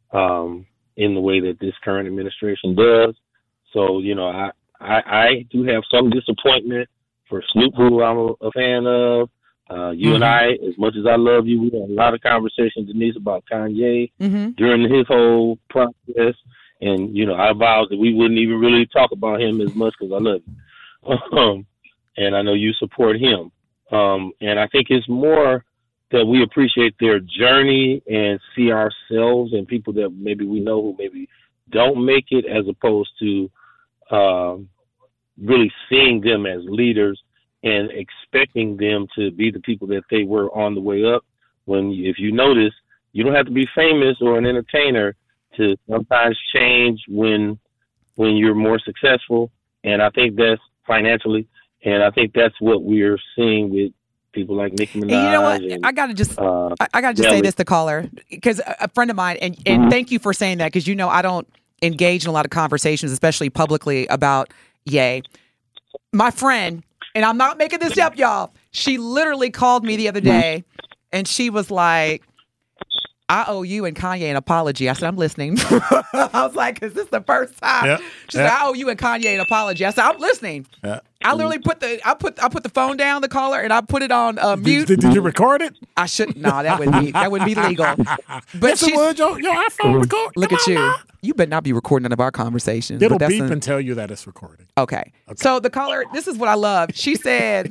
I: um, in the way that this current administration does. So, you know, I, I, I do have some disappointment for Snoop, who I'm a, a fan of. Uh, you
B: Mm-hmm.
I: and I, as much as I love you, we had a lot of conversations, Denise, about Kanye
B: Mm-hmm.
I: during his whole process. And, you know, I vowed that we wouldn't even really talk about him as much because I love you. Um, and I know you support him. Um, and I think it's more that we appreciate their journey and see ourselves and people that maybe we know who maybe don't make it, as opposed to um, really seeing them as leaders and expecting them to be the people that they were on the way up. When, if you notice, you don't have to be famous or an entertainer to sometimes change when when you're more successful. And I think that's financially. And I think that's what we're seeing with people like Nicki Minaj.
B: And you know what?
I: and,
B: I gotta just,
I: uh,
B: I, I gotta just say
I: Nelly.
B: this to caller, because a, a friend of mine, and, and
I: Mhm.
B: thank you for saying that, because you know I don't engage in a lot of conversations, especially publicly, about Ye. my friend, and I'm not making this up, y'all. She literally called me the other day, and she was like, I owe you and Kanye an apology. I said, I'm listening. I was like, is this the first time?
C: Yep.
B: She said,
C: Yep.
B: I owe you and Kanye an apology. I said, I'm listening.
C: Yeah.
B: I literally put the I put I put the phone down, the caller, and I put it on uh, mute.
C: Did, did you record it?
B: I should no, that wouldn't be that wouldn't be legal. But
C: Yes, it
B: she's-
C: would. Your, your iPhone record.
B: look
C: Come
B: at
C: on
B: you.
C: now.
B: You better not be recording none of our conversations.
C: It'll
B: but that's
C: beep
B: a-
C: and tell you that it's recording.
B: Okay. So the caller, this is what I love. She said,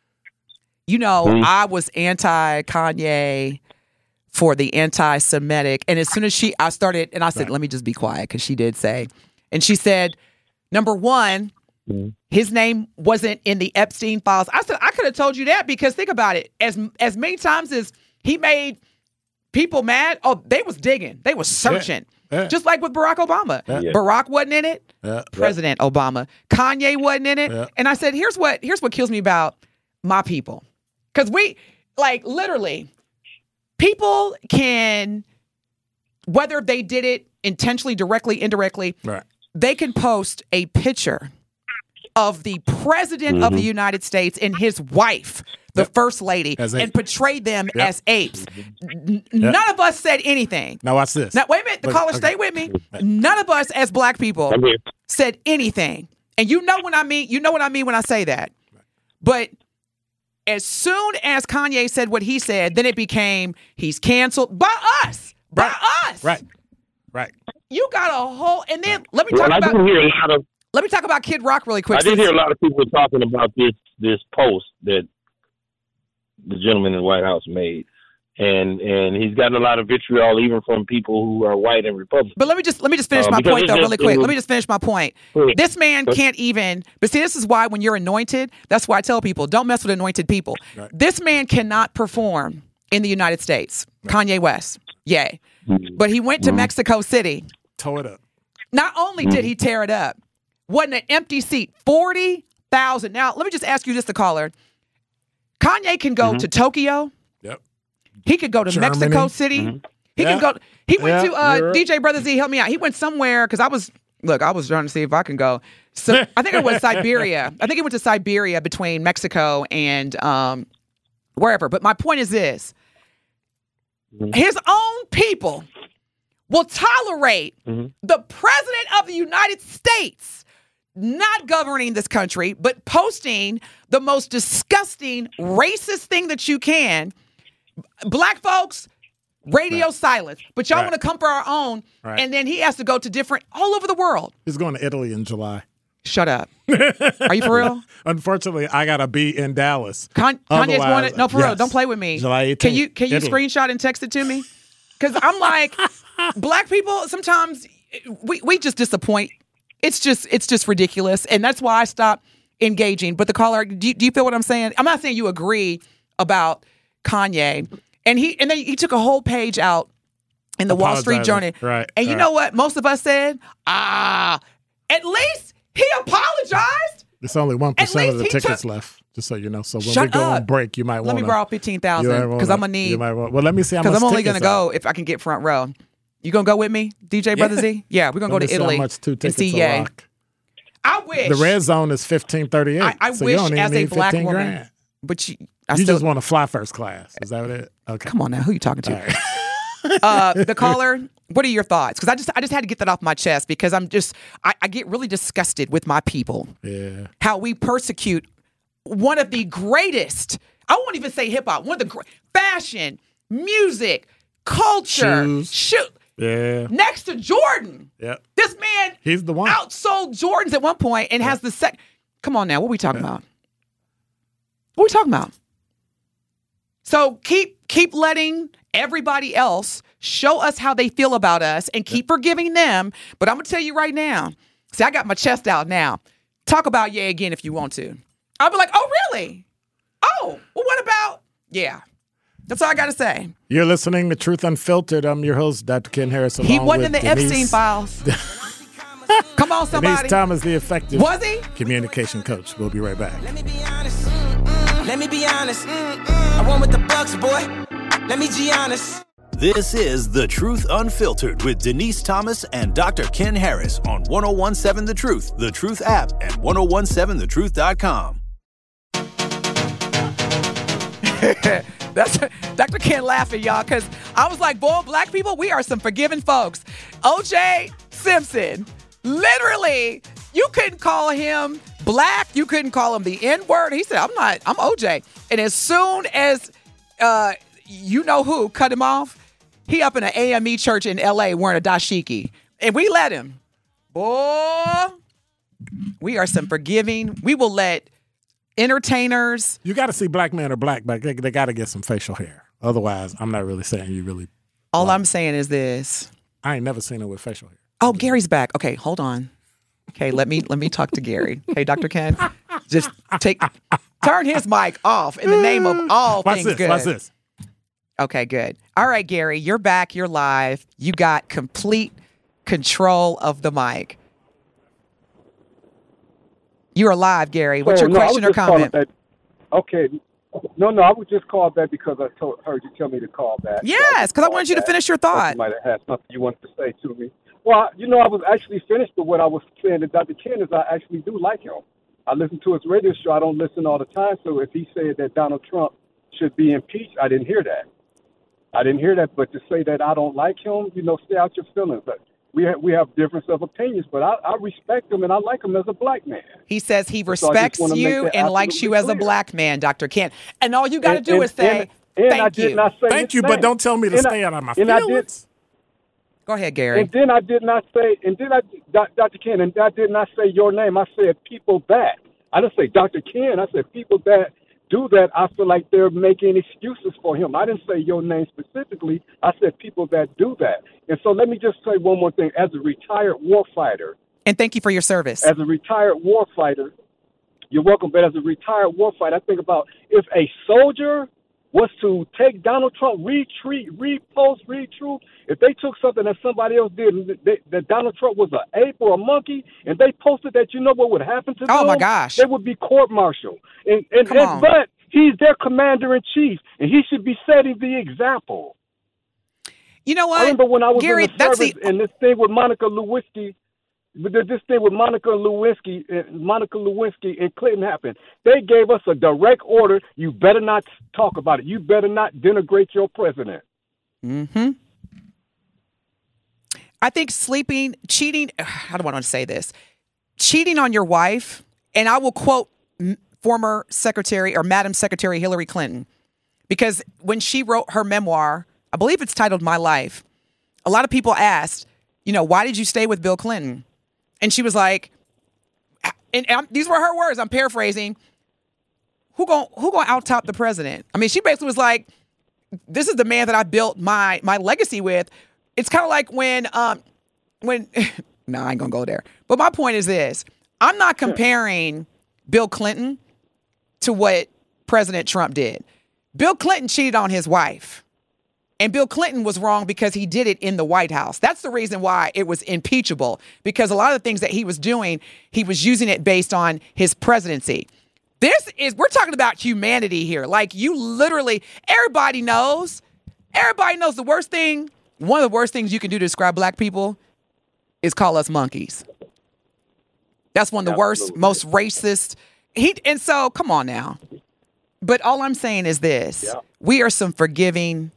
B: you know, I was anti-Kanye for the anti-Semitic. And as soon as she, I started, and I said, let me just be quiet, because she did say. And she said, number one, his name wasn't in the Epstein files. I said, I could have told you that, because think about it. As as many times as he made people mad, oh, they was digging. They was searching.
C: Yeah.
B: Just like with Barack Obama.
C: Yeah.
B: Barack wasn't in it.
C: Yeah.
B: President Obama. Kanye wasn't in it.
C: Yeah.
B: And I said, here's what here's what kills me about my people. Because we, like, literally, people can, whether they did it intentionally, directly, indirectly,
C: Right.
B: they can post a picture of the president of the United States and his wife, the
C: Yep.
B: first lady,
C: As
B: and
C: apes.
B: portray them
C: Yep.
B: as apes. N- None of us said anything.
C: Now watch this.
B: Now, wait a minute. The
C: But-
B: caller,
C: okay.
B: stay with me. None of us as black people
I: I'm here.
B: said anything. And you know what I mean. You know what I mean when I say that. But as soon as Kanye said what he said, then it became he's canceled by us. By
C: Right.
B: us.
C: Right. Right.
B: You got a whole and then let me
I: Well,
B: talk
I: I
B: about
I: did hear a lot of
B: let me talk about Kid Rock really quick.
I: I did
B: since-
I: hear a lot of people talking about this this post that the gentleman in the White House made, and and he's gotten a lot of vitriol even from people who are white and Republican.
B: But let me just let me just finish
I: Uh,
B: my
I: because
B: point
I: it's
B: though,
I: just-
B: really quick. Let me just finish my point.
I: Go ahead.
B: This man
I: Go ahead.
B: can't even. But see, this is why when you're anointed, that's why I tell people don't mess with anointed people.
C: Right.
B: This man cannot perform in the United States. Kanye West, yay. But he went to Mexico City.
C: Toe it up.
B: Not only did he tear it up, wasn't an empty seat. Forty thousand. Now let me just ask you this, the caller. Kanye can go to Tokyo.
C: Yep.
B: He could go to
C: Germany.
B: Mexico City. He
C: Yeah.
B: could go. He went
C: Yeah,
B: to uh,
C: Europe.
B: D J Brother Z. Help me out. He went somewhere because I was look. I was trying to see if I can go. So I think it was Siberia. I think he went to Siberia between Mexico and um, wherever. But my point is this: his own people will tolerate the president of the United States not governing this country, but posting the most disgusting, racist thing that you can. Black folks, radio silence. But y'all
C: Right.
B: want to come for our own.
C: Right.
B: And then he has to go to different, all over the world.
C: He's going to Italy in July.
B: Shut up. Are you for real?
C: Unfortunately, I gotta be in Dallas.
B: Con- Kanye's going
C: Otherwise,
B: to, no, for real.
C: yes.
B: Don't play with me.
C: July eighteenth.
B: Can you, can you
C: Italy.
B: screenshot and text it to me? Because I'm like, black people, sometimes we, we just disappoint. It's just, it's just ridiculous. And that's why I stopped engaging. But the caller, do you, do you feel what I'm saying? I'm not saying you agree about Kanye. And he and then he took a whole page out in the Wall Street
C: Apologizing.
B: Journal.
C: Right,
B: And you
C: right.
B: know what? Most of us said, ah, at least he apologized.
C: It's only one percent of
B: least
C: the
B: he
C: tickets
B: took-
C: left. Just so you know. So when
B: Shut
C: we go
B: up.
C: on break, you might want
B: Let me borrow fifteen thousand because I'm going to need,
C: Well, let me see how much.
B: because I'm only going
C: tickets
B: to
C: are.
B: go if I can get front row. You going to go with me, D J Brother Z? Yeah, we're going to
C: Let
B: go
C: me
B: to
C: see
B: Italy
C: How much two
B: and
C: tickets
B: see
C: will
B: Ye.
C: rock.
B: I wish.
C: The red zone is fifteen thirty eight.
B: I, I
C: so
B: wish
C: you don't even
B: as a
C: need
B: black
C: fifteen
B: woman.
C: grand.
B: But you, I
C: You
B: still,
C: just want to fly first class. Is that what it? Okay.
B: come on now. Who you talking to?
C: All right.
B: uh, the caller, what are your thoughts? Because I just I just had to get that off my chest because I'm just I, I get really disgusted with my people.
C: Yeah.
B: How we persecute one of the greatest. I won't even say hip hop. One of the great fashion, music, culture,
C: Shoes.
B: shoot
C: Yeah.
B: next to Jordan.
C: Yep.
B: This man
C: He's the one.
B: outsold Jordans at one point and has the sec. Come on now, what are we talking about? What are we talking about? So keep keep letting everybody else show us how they feel about us and keep forgiving them. But I'm gonna tell you right now. See, I got my chest out now. Talk about Ye again if you want to. I'll be like, oh really? Oh, well, what about? Yeah, that's all I gotta say.
C: You're listening to Truth Unfiltered. I'm your host, Doctor Ken Harris.
B: He
C: along
B: wasn't in
C: with
B: the
C: Denise,
B: Epstein files. Come on, somebody.
C: Denise Thomas, the effective
B: Was he?
C: communication coach. We'll be right back.
J: Let me be honest. Mm-mm. Let me be honest. Mm-mm. I went with the Bucks, boy. Let me be honest.
A: This is The Truth Unfiltered with Denise Thomas and Doctor Ken Harris on ten seventeen The Truth, The Truth app, and ten seventeen the truth dot com.
B: That's Doctor Ken laughing, y'all, because I was like, boy, black people, we are some forgiving folks. O J Simpson, literally, you couldn't call him black. You couldn't call him the N-word. He said, I'm not, I'm O J. And as soon as uh, you know who cut him off, he up in an A M E church in L A wearing a dashiki. And we let him. Boy, we are some forgiving. We will let entertainers.
C: You got to see black men are black, but they, they got to get some facial hair. Otherwise, I'm not really saying you really.
B: All
C: like
B: I'm saying is this.
C: I ain't never seen it with facial hair.
B: Oh, Gary's back. Okay, hold on. Okay, let me let me talk to Gary. Hey, Doctor Ken, just take turn his mic off in the name of all
C: Watch
B: things
C: this,
B: good.
C: Watch this.
B: Okay, good. All right, Gary, you're back. You're live. You got complete control of the mic. You're live, Gary. What's your
H: Oh, no, I
B: question
H: was
B: or
H: just calling
B: comment?
H: That, okay. No, no, I would just call back because I told, heard you tell me to call back.
B: Yes, because I wanted you to finish your thought.
H: You might have had something you wanted to say to me. Well, you know, I was actually finished with what I was saying to Doctor Ken is I actually do like him. I listen to his radio show. I don't listen all the time. So if he said that Donald Trump should be impeached, I didn't hear that. I didn't hear that. But to say that I don't like him, you know, stay out your feelings. But we have, we have difference of opinions, but I, I respect him and I like him as a black man.
B: He says he
H: So I just
B: respects
H: wanna make
B: you
H: that
B: and likes you
H: absolutely
B: as a
H: clear.
B: black man, Doctor Ken. And all you got to
H: And-
B: do
H: and-
B: is say,
H: and- and
B: thank
H: I did
B: you.
H: not say
C: Thank
H: his
C: you, but
H: name.
C: don't tell me to
H: And I-
C: stay out of my
H: and I
C: feelings.
H: did-
B: Go ahead, Gary.
H: And then I did not say, and then I, Doc- Doctor Ken, and I did not say your name. I said people that. I didn't say Doctor Ken. I said people that do that. I feel like they're making excuses for him. I didn't say your name specifically. I said people that do that. And so let me just say one more thing. As a retired warfighter,
B: And thank you for your service.
H: as a retired warfighter, you're welcome. But as a retired warfighter, I think about if a soldier was to take Donald Trump, retreat, repost, retruth, if they took something that somebody else did, and they, that Donald Trump was an ape or a monkey, and they posted that, you know what would happen to them?
B: Oh, my gosh.
H: They would be court-martialed. And, and,
B: Come
H: and
B: on.
H: But he's their commander-in-chief, and he should be setting the example.
B: You know what?
H: I remember when I was
B: Gary,
H: in the
B: that's
H: service,
B: the
H: and this thing with Monica Lewinsky, but there's this thing with Monica Lewinsky, and Monica Lewinsky and Clinton happened. They gave us a direct order. You better not talk about it. You better not denigrate your president.
B: Mm-hmm. I think sleeping, cheating, how do I want to say this? Cheating on your wife, and I will quote m- former Secretary or Madam Secretary Hillary Clinton, because when she wrote her memoir, I believe it's titled My Life, a lot of people asked, you know, why did you stay with Bill Clinton? And she was like, and, and these were her words, I'm paraphrasing, who gon' who gonna out-top the president? I mean, she basically was like, this is the man that I built my my legacy with. It's kind of like when, um, when, no, I ain't gonna go there. But my point is this. I'm not comparing Bill Clinton to what President Trump did. Bill Clinton cheated on his wife. And Bill Clinton was wrong because he did it in the White House. That's the reason why it was impeachable, because a lot of the things that he was doing, he was using it based on his presidency. This is, we're talking about humanity here. Like, you literally, everybody knows, everybody knows the worst thing, one of the worst things you can do to describe black people is call us monkeys. That's one of the worst,
H: Absolutely.
B: most racist. He, and so, come on now. But all I'm saying is this.
H: Yeah.
B: We are some forgiving,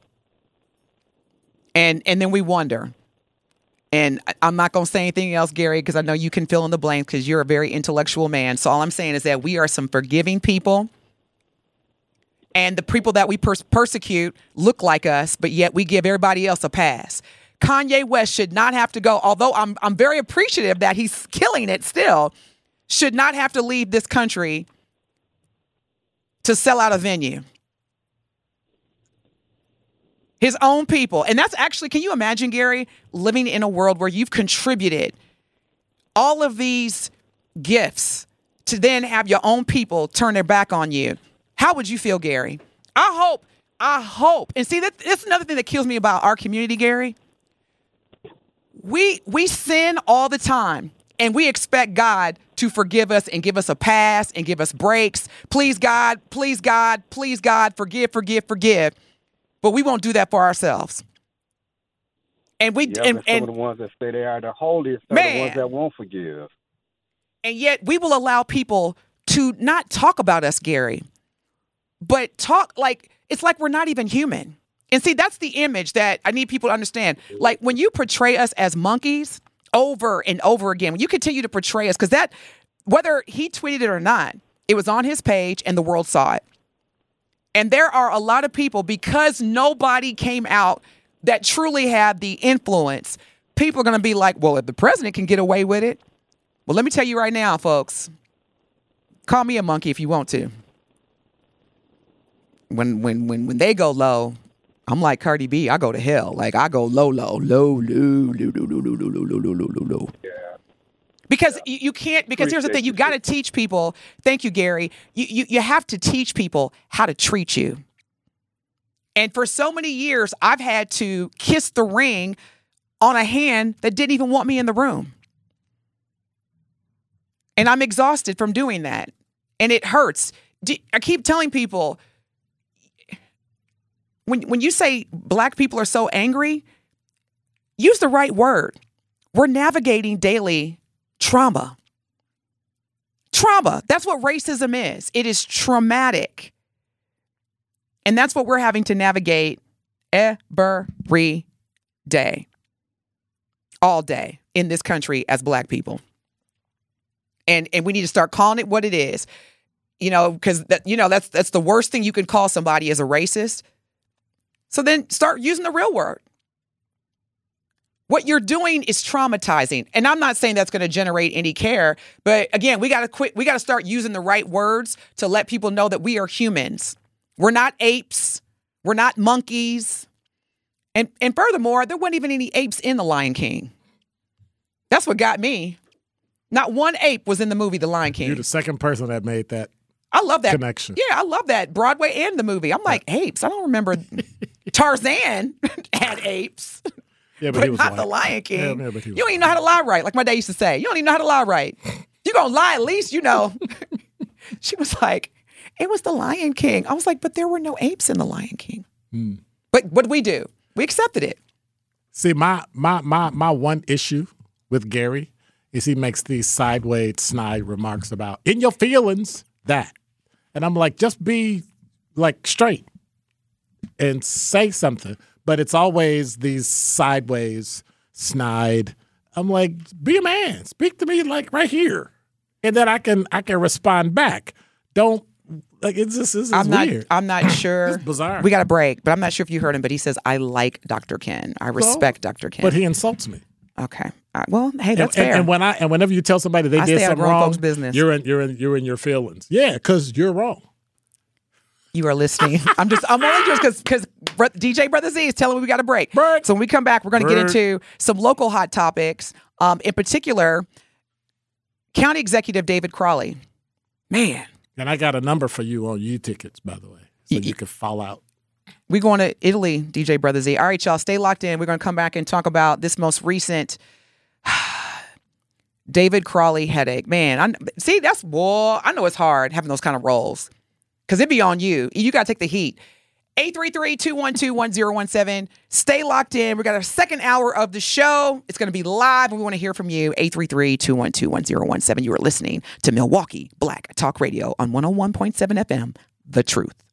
B: and and then we wonder. And I- I'm not going to say anything else, Gary, because I know you can fill in the blanks because you're a very intellectual man. So all I'm saying is that we are some forgiving people. And the people that we pers- persecute look like us, but yet we give everybody else a pass. Kanye West should not have to go, although I'm I'm very appreciative that he's killing it still, should not have to leave this country to sell out a venue. His own people. And that's actually, can you imagine, Gary, living in a world where you've contributed all of these gifts to then have your own people turn their back on you? How would you feel, Gary? I hope, I hope. And see, that, that's another thing that kills me about our community, Gary. We we sin all the time, and we expect God to forgive us and give us a pass and give us breaks. Please, God, please, God, please, God, forgive, forgive, forgive. But we won't do that for ourselves. And we
H: Yeah,
B: and,
H: but some
B: and
H: of the ones that say they are the holiest are
B: Man.
H: the ones that won't forgive.
B: and yet we will allow people to not talk about us, Gary, but talk like it's like we're not even human. And see, that's the image that I need people to understand. Like when you portray us as monkeys over and over again, when you continue to portray us, because that, whether he tweeted it or not, it was on his page and the world saw it. And there are a lot of people, because nobody came out that truly had the influence, people are going to be like, well, if the president can get away with it, well, let me tell you right now, folks, call me a monkey if you want to. When when when when they go low, I'm like Cardi B. I go to hell. Like I go low, low, low, low, low, low, low, low, low, low, low, low, low, low. Yeah. Because yeah. You, you can't. Because here's the thing: you got to teach people. Thank you, Gary. You, you you have to teach people how to treat you. And for so many years, I've had to kiss the ring on a hand that didn't even want me in the room. And I'm exhausted from doing that. And it hurts. I keep telling people, when, when you say black people are so angry, use the right word. We're navigating daily trauma. Trauma. That's what racism is. It is traumatic. And that's what we're having to navigate every day, all day in this country as black people. And and we need to start calling it what it is, you know, because that you know that's that's the worst thing you can call somebody as a racist. So then start using the real word. What you're doing is traumatizing, and I'm not saying that's going to generate any care. But again, we got to quit. We got to start using the right words to let people know that we are humans. We're not apes. We're not monkeys. And and furthermore, there weren't even any apes in The Lion King. That's what got me. Not one ape was in the movie The Lion King.
C: You're the second person that made that
B: I love that
C: connection.
B: Yeah, I love that. Broadway and the movie. I'm like, apes. I don't remember Tarzan had apes.
C: Yeah, but,
B: but
C: he was
B: not
C: white.
B: The Lion King.
C: Yeah, yeah, but he was
B: you don't even know how to lie right, like my dad used to say. You don't even know how to lie right. You're going to lie at least, you know. She was like, it was The Lion King. I was like, but there were no apes in The Lion King. Hmm. But what did we do? We accepted it.
C: See, my my my my one issue with Gary is he makes these sideways, snide remarks about in your feelings, that. And I'm like, just be like straight and say something. But it's always these sideways, snide. I'm like, be a man. Speak to me like right here. And then I can I can respond back. Don't like it's just it's, it's
B: I'm not
C: weird.
B: I'm not sure.
C: It's bizarre.
B: We got a break, but I'm not sure if you heard him, but he says, I like Doctor Ken. I respect well, Doctor Ken.
C: But he insults me.
B: Okay. All right. Well, hey, that's
C: and,
B: fair.
C: And, and when I and whenever you tell somebody they
B: I
C: did
B: stay out of
C: something
B: grown
C: wrong,
B: folks' business.
C: you're in you're in you're in your feelings. Yeah, because you're wrong.
B: You are listening. I'm just I'm only just because because D J Brother Z is telling me we got a break.
C: Break.
B: So when we come back, we're going to get into some local hot topics. Um, in particular, County Executive David Crowley. Man.
C: And I got a number for you on U-Tickets, by the way, so y- you can fall out.
B: We're going to Italy, D J Brother Z. All right, y'all, stay locked in. We're going to come back and talk about this most recent David Crowley headache. Man, I, see, that's, boy, I know it's hard having those kind of roles because it be on you. You got to take the heat. eight three three, two one two, one zero one seven. Stay locked in. We got our second hour of the show. It's going to be live, and we want to hear from you. eight three three, two one two, one zero one seven. You are listening to Milwaukee Black Talk Radio on one oh one point seven F M, The Truth.